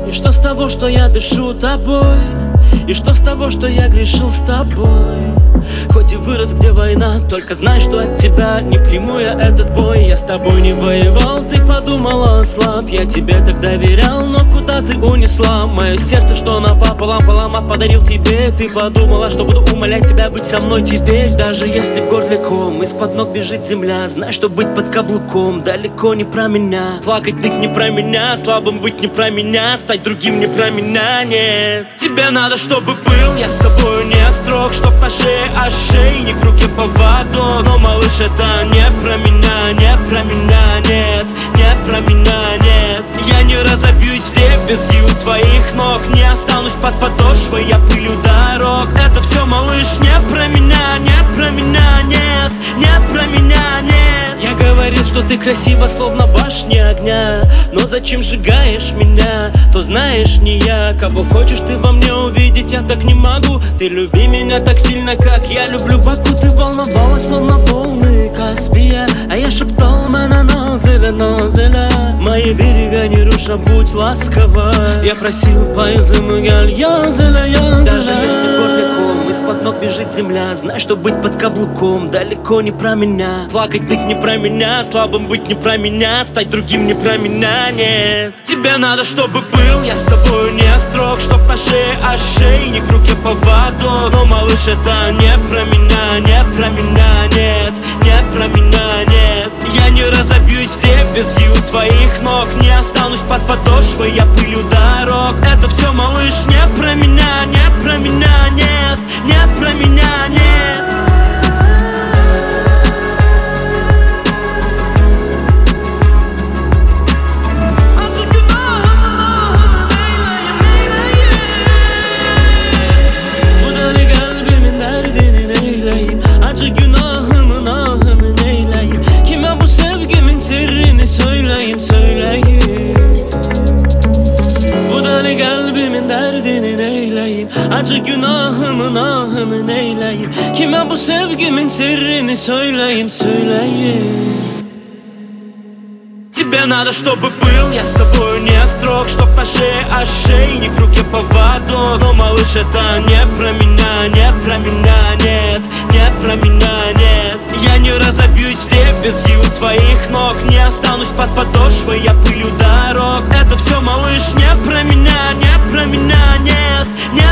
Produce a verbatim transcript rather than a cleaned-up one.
И что с того, что я дышу тобой? И что с того, что я грешил с тобой? Хоть и вырос, где война, только знай, что от тебя не приму я этот бой. Я с тобой не воевал, ты подумала, слаб. Я тебе так доверял, но куда ты унесла мое сердце, что напополам поломав подарил тебе? Ты подумала, что буду умолять тебя быть со мной теперь. Даже если в горле ком, из-под ног бежит земля, знай, что быть под каблуком далеко не про меня. Плакать ныть не про меня, слабым быть не про меня, стать другим не про меня, нет. Тебе надо, чтобы был я с тобою не строг, чтоб на шее ошейник, в руке поводок. Но, малыш, это не про меня, не про меня, нет, не про меня, нет. Я не разобьюсь в дребезги у твоих ног, не останусь под подошвой, я пылю дорог. Это все, малыш, не про меня, не про меня, нет, не про меня, нет. Я говорил, что ты красива, словно башня огня, но зачем сжигаешь меня? То знаешь, не я. Кого хочешь ты во мне увидеть, я так не могу. Ты люби меня так сильно, как я люблю Баку. Ты волновалась, словно волны Каспия, а я шептал мэна нозеля, нозеля. Мои берега не руша, будь ласкова. Я просил поэзему галь, язеля, язеля. Даже если горляком из-под ног бежит земля, знай, что быть под каблуком далеко не про меня. Плакать ныть не про меня, слабым быть не про меня, стать другим не про меня, нет. Тебе надо, чтобы был я с тобою не строг, чтоб на шее ошейник, в руке поводок. Но, малыш, это не про меня, не про меня, нет, не про меня, нет. Я не разобьюсь в дребезги у твоих ног, не останусь под подошвой, я пылю дорог. Это все, малыш, не про меня, не про меня, нет, не про меня, нет. Acı günahımın ahını neyleyim? Kime bu sevgimin sirrini söyleyeyim, söyleyeyim. Bu deli kalbimin derdini neyleyim? Acı günahımın ahını neyleyim? Kime bu sevgimin sirrini söyleyeyim, söyleyeyim. Тебе надо, чтобы был я с тобою не строг, чтоб на шее ошейник, в руке поводок. Но, малыш, это не про меня, не про меня, нет, не про меня, нет. Я не разобьюсь в дребезги у твоих ног, не останусь под подошвой, я пылю дорог. Это все, малыш, не про меня, не про меня, нет, не